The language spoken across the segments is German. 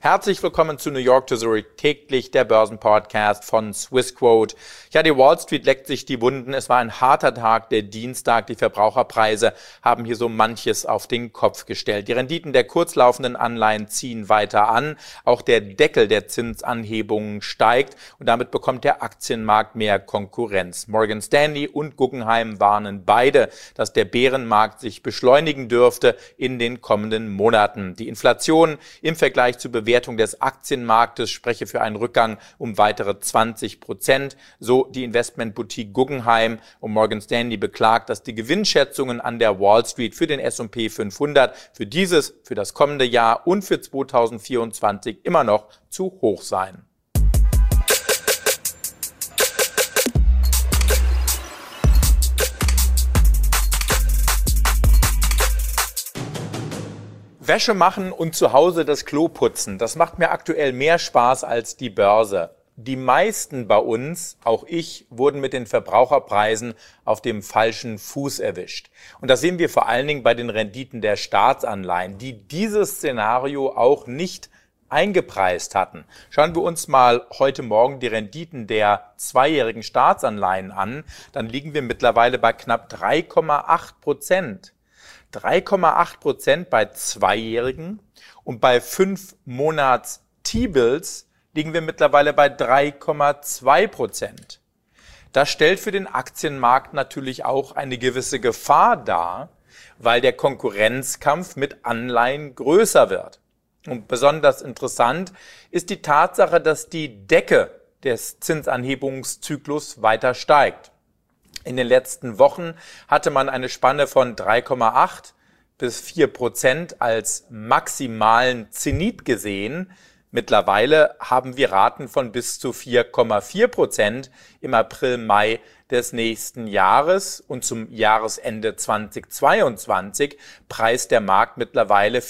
Herzlich willkommen zu New York to Zurich, täglich der Börsenpodcast von Swissquote. Ja, die Wall Street leckt sich die Wunden. Es war ein harter Tag, der Dienstag. Die Verbraucherpreise haben hier so manches auf den Kopf gestellt. Die Renditen der kurzlaufenden Anleihen ziehen weiter an. Auch der Deckel der Zinsanhebungen steigt und damit bekommt der Aktienmarkt mehr Konkurrenz. Morgan Stanley und Guggenheim warnen beide, dass der Bärenmarkt sich beschleunigen dürfte in den kommenden Monaten. Die Inflation im Vergleich zur Bewertung des Aktienmarktes spreche für einen Rückgang um weitere 20%. So die Investmentboutique Guggenheim, und Morgan Stanley beklagt, dass die Gewinnschätzungen an der Wall Street für den S&P 500 für das kommende Jahr und für 2024 immer noch zu hoch seien. Wäsche machen und zu Hause das Klo putzen, das macht mir aktuell mehr Spaß als die Börse. Die meisten bei uns, auch ich, wurden mit den Verbraucherpreisen auf dem falschen Fuß erwischt. Und das sehen wir vor allen Dingen bei den Renditen der Staatsanleihen, die dieses Szenario auch nicht eingepreist hatten. Schauen wir uns mal heute Morgen die Renditen der zweijährigen Staatsanleihen an, dann liegen wir mittlerweile bei knapp 3,8%. 3,8% bei Zweijährigen und bei 5 Monats T-Bills liegen wir mittlerweile bei 3,2%. Das stellt für den Aktienmarkt natürlich auch eine gewisse Gefahr dar, weil der Konkurrenzkampf mit Anleihen größer wird. Und besonders interessant ist die Tatsache, dass die Decke des Zinsanhebungszyklus weiter steigt. In den letzten Wochen hatte man eine Spanne von 3,8 bis 4% als maximalen Zenit gesehen. Mittlerweile haben wir Raten von bis zu 4,4% im April, Mai des nächsten Jahres, und zum Jahresende 2022 preist der Markt mittlerweile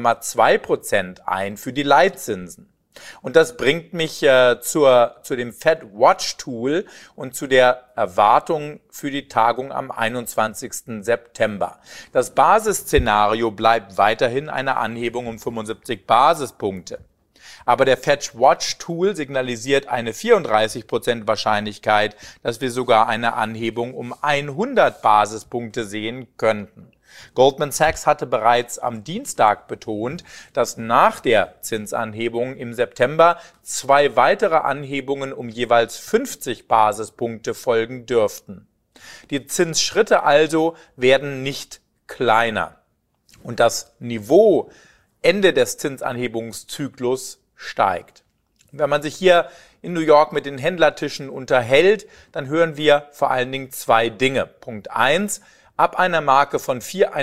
4,2% ein für die Leitzinsen. Und das bringt mich zu dem Fed Watch Tool und zu der Erwartung für die Tagung am 21. September. Das Basisszenario bleibt weiterhin eine Anhebung um 75 Basispunkte. Aber der Fed Watch Tool signalisiert eine 34% Wahrscheinlichkeit, dass wir sogar eine Anhebung um 100 Basispunkte sehen könnten. Goldman Sachs hatte bereits am Dienstag betont, dass nach der Zinsanhebung im September 2 weitere Anhebungen um jeweils 50 Basispunkte folgen dürften. Die Zinsschritte also werden nicht kleiner. Und das Niveau Ende des Zinsanhebungszyklus steigt. Wenn man sich hier in New York mit den Händlertischen unterhält, dann hören wir vor allen Dingen 2 Dinge. Punkt 1. Ab einer Marke von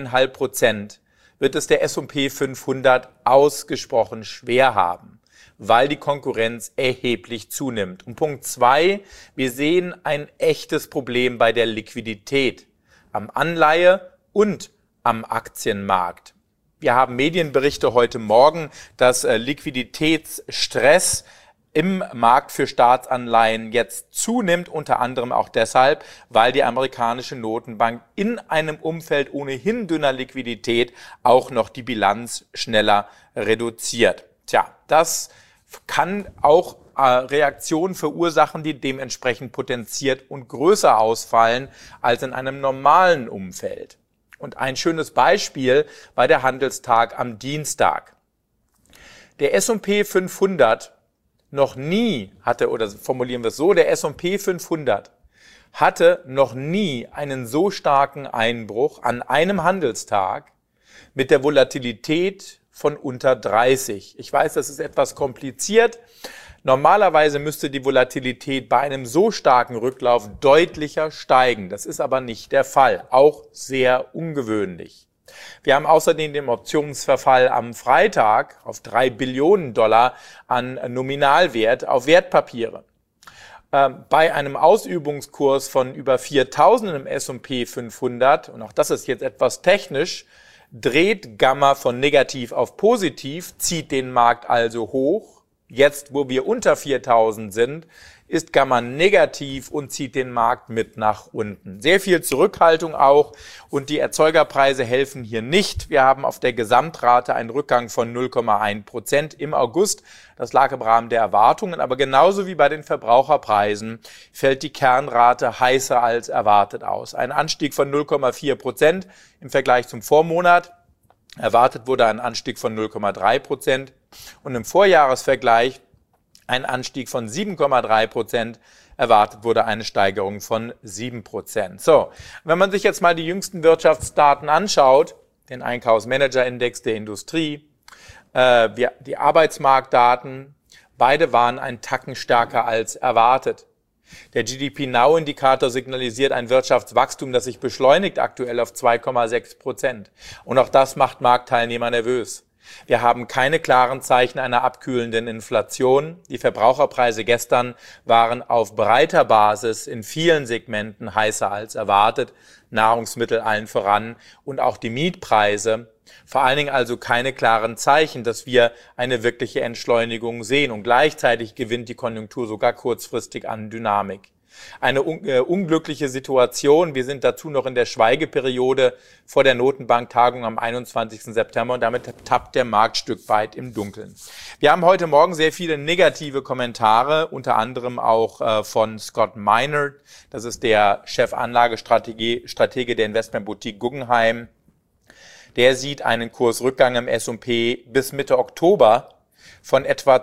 4,5% wird es der S&P 500 ausgesprochen schwer haben, weil die Konkurrenz erheblich zunimmt. Und Punkt 2, wir sehen ein echtes Problem bei der Liquidität am Anleihe- und am Aktienmarkt. Wir haben Medienberichte heute Morgen, dass Liquiditätsstress im Markt für Staatsanleihen jetzt zunimmt, unter anderem auch deshalb, weil die amerikanische Notenbank in einem Umfeld ohnehin dünner Liquidität auch noch die Bilanz schneller reduziert. Tja, das kann auch Reaktionen verursachen, die dementsprechend potenziert und größer ausfallen als in einem normalen Umfeld. Und ein schönes Beispiel war der Handelstag am Dienstag. Der S&P 500 noch nie hatte, oder formulieren wir es so, der S&P 500 hatte noch nie einen so starken Einbruch an einem Handelstag mit der Volatilität von unter 30. Ich weiß, das ist etwas kompliziert. Normalerweise müsste die Volatilität bei einem so starken Rücklauf deutlicher steigen. Das ist aber nicht der Fall. Auch sehr ungewöhnlich. Wir haben außerdem den Optionsverfall am Freitag auf $3 Billionen an Nominalwert auf Wertpapiere. Bei einem Ausübungskurs von über 4.000 im S&P 500, und auch das ist jetzt etwas technisch, dreht Gamma von negativ auf positiv, zieht den Markt also hoch. Jetzt, wo wir unter 4.000 sind, ist Gamma negativ und zieht den Markt mit nach unten. Sehr viel Zurückhaltung auch und die Erzeugerpreise helfen hier nicht. Wir haben auf der Gesamtrate einen Rückgang von 0,1% im August. Das lag im Rahmen der Erwartungen, aber genauso wie bei den Verbraucherpreisen fällt die Kernrate heißer als erwartet aus. Ein Anstieg von 0,4% im Vergleich zum Vormonat. Erwartet wurde ein Anstieg von 0,3% und im Vorjahresvergleich ein Anstieg von 7,3%, erwartet wurde eine Steigerung von 7%. So, wenn man sich jetzt mal die jüngsten Wirtschaftsdaten anschaut, den Einkaufsmanagerindex der Industrie, die Arbeitsmarktdaten, beide waren einen Tacken stärker als erwartet. Der GDP-Now-Indikator signalisiert ein Wirtschaftswachstum, das sich beschleunigt, aktuell auf 2,6%. Und auch das macht Marktteilnehmer nervös. Wir haben keine klaren Zeichen einer abkühlenden Inflation. Die Verbraucherpreise gestern waren auf breiter Basis in vielen Segmenten heißer als erwartet. Nahrungsmittel allen voran und auch die Mietpreise. Vor allen Dingen also keine klaren Zeichen, dass wir eine wirkliche Entschleunigung sehen. Und gleichzeitig gewinnt die Konjunktur sogar kurzfristig an Dynamik. Eine unglückliche Situation. Wir sind dazu noch in der Schweigeperiode vor der Notenbanktagung am 21. September und damit tappt der Markt Stück weit im Dunkeln. Wir haben heute Morgen sehr viele negative Kommentare, unter anderem auch von Scott Minerd. Das ist der Chefanlagestratege der Investmentboutique Guggenheim. Der sieht einen Kursrückgang im S&P bis Mitte Oktober von etwa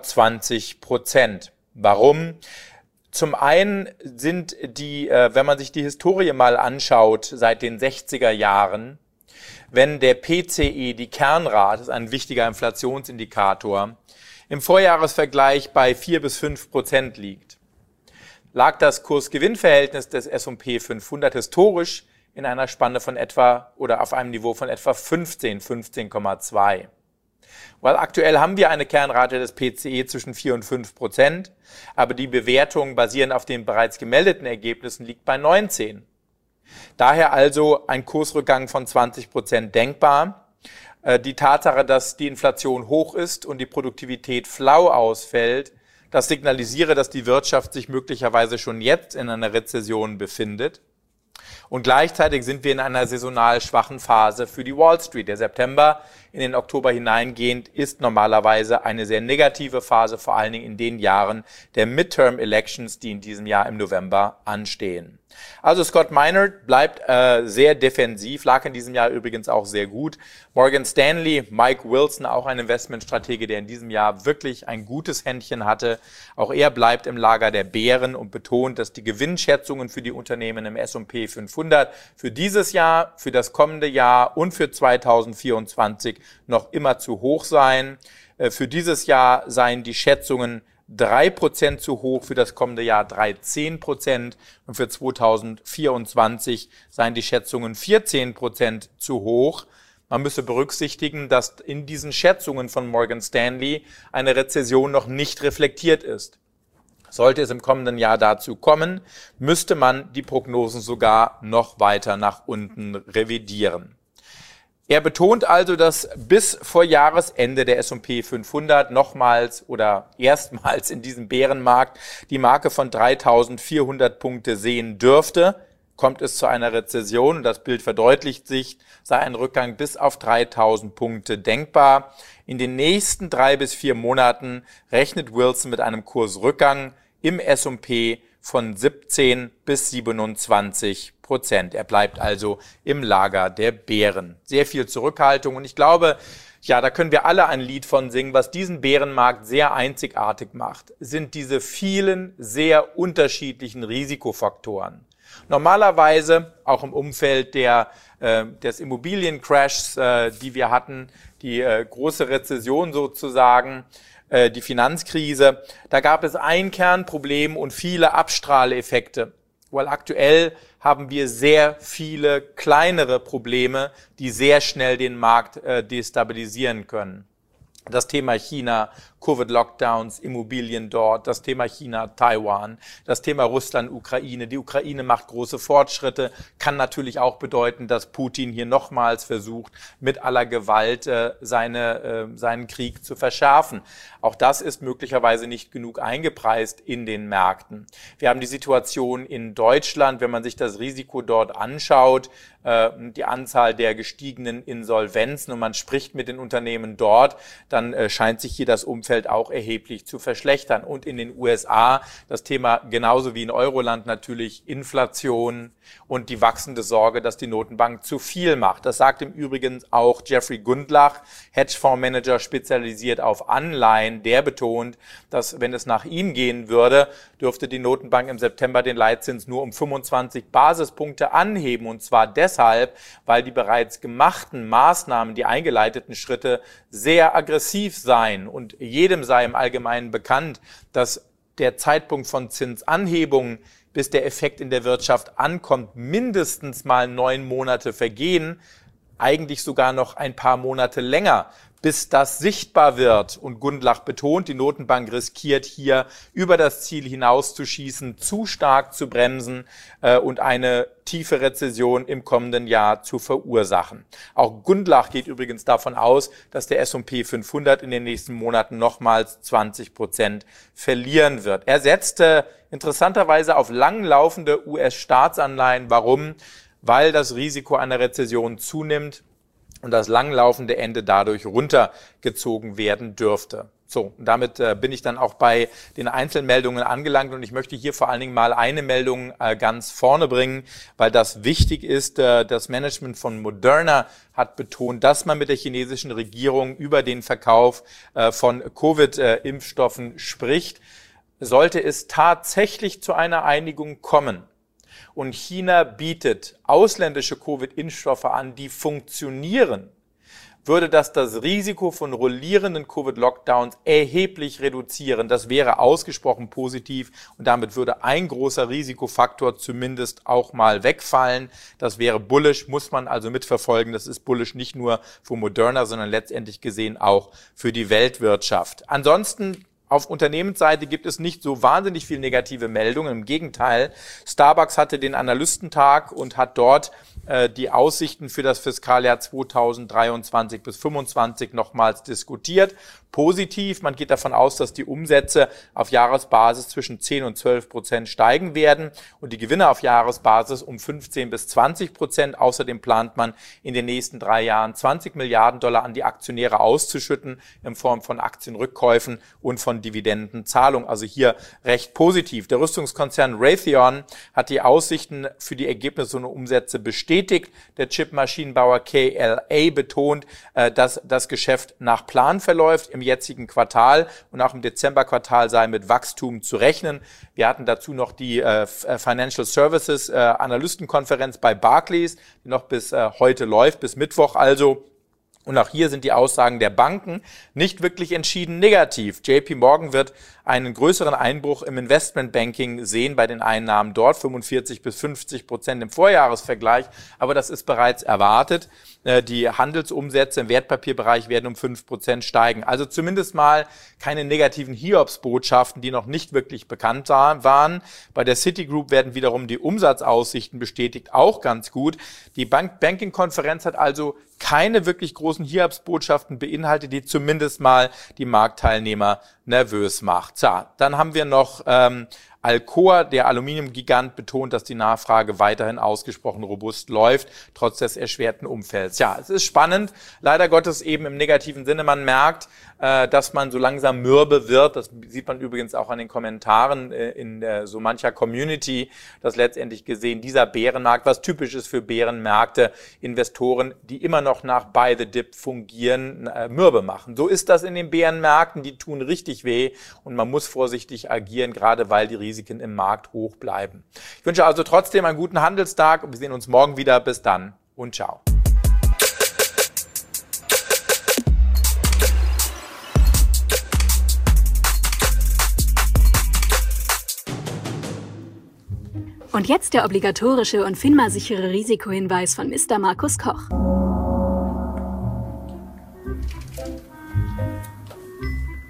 20%. Warum? Zum einen sind wenn man sich die Historie mal anschaut, seit den 60er Jahren, wenn der PCE, die Kernrate, das ist ein wichtiger Inflationsindikator, im Vorjahresvergleich bei 4 bis 5% liegt, lag das Kurs-Gewinn-Verhältnis des S&P 500 historisch in einer Spanne von etwa oder auf einem Niveau von etwa 15,2. Weil aktuell haben wir eine Kernrate des PCE zwischen 4 und 5%, aber die Bewertung basierend auf den bereits gemeldeten Ergebnissen liegt bei 19. Daher also ein Kursrückgang von 20% denkbar. Die Tatsache, dass die Inflation hoch ist und die Produktivität flau ausfällt, das signalisiere, dass die Wirtschaft sich möglicherweise schon jetzt in einer Rezession befindet. Und gleichzeitig sind wir in einer saisonal schwachen Phase für die Wall Street. Der September in den Oktober hineingehend ist normalerweise eine sehr negative Phase, vor allen Dingen in den Jahren der Midterm Elections, die in diesem Jahr im November anstehen. Also Scott Minerd bleibt sehr defensiv, lag in diesem Jahr übrigens auch sehr gut. Morgan Stanley, Mike Wilson, auch ein Investmentstratege, der in diesem Jahr wirklich ein gutes Händchen hatte. Auch er bleibt im Lager der Bären und betont, dass die Gewinnschätzungen für die Unternehmen im S&P 500 für dieses Jahr, für das kommende Jahr und für 2024 noch immer zu hoch seien. Für dieses Jahr seien die Schätzungen 3% zu hoch, für das kommende Jahr 13% und für 2024 seien die Schätzungen 14% zu hoch. Man müsse berücksichtigen, dass in diesen Schätzungen von Morgan Stanley eine Rezession noch nicht reflektiert ist. Sollte es im kommenden Jahr dazu kommen, müsste man die Prognosen sogar noch weiter nach unten revidieren. Er betont also, dass bis vor Jahresende der S&P 500 nochmals oder erstmals in diesem Bärenmarkt die Marke von 3.400 Punkte sehen dürfte. Kommt es zu einer Rezession, und das Bild verdeutlicht sich, sei ein Rückgang bis auf 3.000 Punkte denkbar. In den nächsten 3 bis 4 Monaten rechnet Wilson mit einem Kursrückgang im S&P von 17 bis 27%. Er bleibt also im Lager der Bären. Sehr viel Zurückhaltung und ich glaube, ja, da können wir alle ein Lied von singen. Was diesen Bärenmarkt sehr einzigartig macht, sind diese vielen sehr unterschiedlichen Risikofaktoren. Normalerweise, auch im Umfeld des Immobiliencrashs, die wir hatten, die große Rezession sozusagen, die Finanzkrise, da gab es ein Kernproblem und viele Abstrahleffekte. Weil aktuell haben wir sehr viele kleinere Probleme, die sehr schnell den Markt destabilisieren können. Das Thema China, Covid-Lockdowns, Immobilien dort, das Thema China, Taiwan, das Thema Russland, Ukraine. Die Ukraine macht große Fortschritte, kann natürlich auch bedeuten, dass Putin hier nochmals versucht, mit aller Gewalt seinen Krieg zu verschärfen. Auch das ist möglicherweise nicht genug eingepreist in den Märkten. Wir haben die Situation in Deutschland, wenn man sich das Risiko dort anschaut, die Anzahl der gestiegenen Insolvenzen und man spricht mit den Unternehmen dort, dann scheint sich hier das Umfeld auch erheblich zu verschlechtern. Und in den USA das Thema genauso wie in Euroland natürlich Inflation und die wachsende Sorge, dass die Notenbank zu viel macht. Das sagt im Übrigen auch Jeffrey Gundlach, Hedgefondsmanager spezialisiert auf Anleihen. Der betont, dass wenn es nach ihm gehen würde, dürfte die Notenbank im September den Leitzins nur um 25 Basispunkte anheben. Und zwar deshalb, weil die bereits gemachten Maßnahmen, die eingeleiteten Schritte sehr aggressiv seien. Und jedem sei im Allgemeinen bekannt, dass der Zeitpunkt von Zinsanhebungen, bis der Effekt in der Wirtschaft ankommt, mindestens mal 9 Monate vergehen, eigentlich sogar noch ein paar Monate länger, bis das sichtbar wird. Und Gundlach betont, die Notenbank riskiert hier über das Ziel hinauszuschießen, zu stark zu bremsen und eine tiefe Rezession im kommenden Jahr zu verursachen. Auch Gundlach geht übrigens davon aus, dass der S&P 500 in den nächsten Monaten nochmals 20% verlieren wird. Er setzte interessanterweise auf langlaufende US-Staatsanleihen. Warum? Weil das Risiko einer Rezession zunimmt und das langlaufende Ende dadurch runtergezogen werden dürfte. So, damit bin ich dann auch bei den Einzelmeldungen angelangt und ich möchte hier vor allen Dingen mal eine Meldung ganz vorne bringen, weil das wichtig ist. Das Management von Moderna hat betont, dass man mit der chinesischen Regierung über den Verkauf von Covid-Impfstoffen spricht. Sollte es tatsächlich zu einer Einigung kommen und China bietet ausländische Covid-Impfstoffe an, die funktionieren, würde das Risiko von rollierenden Covid-Lockdowns erheblich reduzieren. Das wäre ausgesprochen positiv und damit würde ein großer Risikofaktor zumindest auch mal wegfallen. Das wäre bullish, muss man also mitverfolgen. Das ist bullish nicht nur für Moderna, sondern letztendlich gesehen auch für die Weltwirtschaft. Ansonsten auf Unternehmensseite gibt es nicht so wahnsinnig viel negative Meldungen. Im Gegenteil, Starbucks hatte den Analystentag und hat dort die Aussichten für das Fiskaljahr 2023 bis 2025 nochmals diskutiert. Positiv, man geht davon aus, dass die Umsätze auf Jahresbasis zwischen 10 und 12% steigen werden und die Gewinne auf Jahresbasis um 15 bis 20%. Außerdem plant man in den nächsten 3 Jahren 20 Milliarden Dollar an die Aktionäre auszuschütten in Form von Aktienrückkäufen und von Dividendenzahlung, also hier recht positiv. Der Rüstungskonzern Raytheon hat die Aussichten für die Ergebnisse und Umsätze bestätigt. Der Chipmaschinenbauer KLA betont, dass das Geschäft nach Plan verläuft im jetzigen Quartal und auch im Dezemberquartal sei mit Wachstum zu rechnen. Wir hatten dazu noch die Financial Services Analystenkonferenz bei Barclays, die noch bis heute läuft, bis Mittwoch also. Und auch hier sind die Aussagen der Banken nicht wirklich entschieden negativ. JP Morgan wird einen größeren Einbruch im Investmentbanking sehen bei den Einnahmen dort, 45 bis 50% im Vorjahresvergleich. Aber das ist bereits erwartet. Die Handelsumsätze im Wertpapierbereich werden um 5% steigen. Also zumindest mal keine negativen Hiobsbotschaften, die noch nicht wirklich bekannt waren. Bei der Citigroup werden wiederum die Umsatzaussichten bestätigt, auch ganz gut. Die Banking-Konferenz hat also keine wirklich großen Hiobsbotschaften beinhaltet, die zumindest mal die Marktteilnehmer nervös macht. So, dann haben wir noch Alcoa, der Aluminiumgigant, betont, dass die Nachfrage weiterhin ausgesprochen robust läuft, trotz des erschwerten Umfelds. Ja, es ist spannend, leider Gottes eben im negativen Sinne. Man merkt, dass man so langsam mürbe wird. Das sieht man übrigens auch an den Kommentaren in so mancher Community, dass letztendlich gesehen dieser Bärenmarkt, was typisch ist für Bärenmärkte, Investoren, die immer noch nach Buy the Dip fungieren, mürbe machen. So ist das in den Bärenmärkten, die tun richtig weh und man muss vorsichtig agieren, gerade weil die Risiken im Markt hoch bleiben. Ich wünsche also trotzdem einen guten Handelstag und wir sehen uns morgen wieder. Bis dann und ciao. Und jetzt der obligatorische und FINMA-sichere Risikohinweis von Mr. Markus Koch.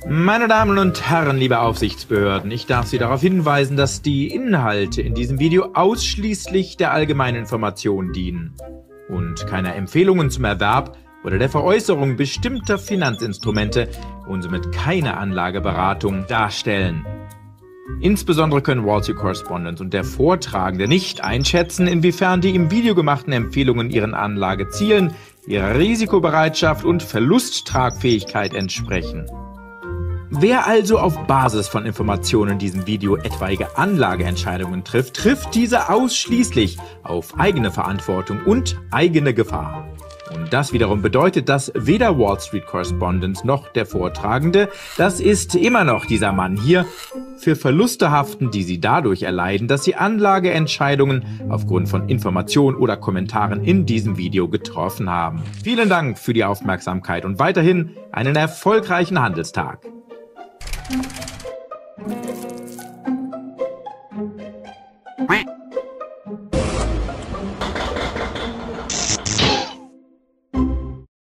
Meine Damen und Herren, liebe Aufsichtsbehörden, ich darf Sie darauf hinweisen, dass die Inhalte in diesem Video ausschließlich der allgemeinen Information dienen und keine Empfehlungen zum Erwerb oder der Veräußerung bestimmter Finanzinstrumente und somit keine Anlageberatung darstellen. Insbesondere können Wall Street Correspondent und der Vortragende nicht einschätzen, inwiefern die im Video gemachten Empfehlungen ihren Anlagezielen, ihrer Risikobereitschaft und Verlusttragfähigkeit entsprechen. Wer also auf Basis von Informationen in diesem Video etwaige Anlageentscheidungen trifft, trifft diese ausschließlich auf eigene Verantwortung und eigene Gefahr. Und das wiederum bedeutet, dass weder Wall Street Correspondent noch der Vortragende, das ist immer noch dieser Mann hier, für Verluste haften, die sie dadurch erleiden, dass sie Anlageentscheidungen aufgrund von Informationen oder Kommentaren in diesem Video getroffen haben. Vielen Dank für die Aufmerksamkeit und weiterhin einen erfolgreichen Handelstag.